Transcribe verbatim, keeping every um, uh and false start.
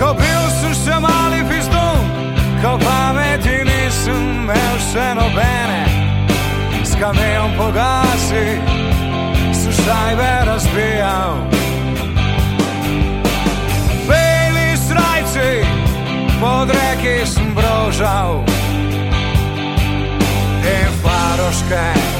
Ko bil sem še mali pizdun, ko pameti nisem imel še nobene. S kamejom po gasi sem šajbe razbijal. Beli srajci pod reki sem brožal in faroške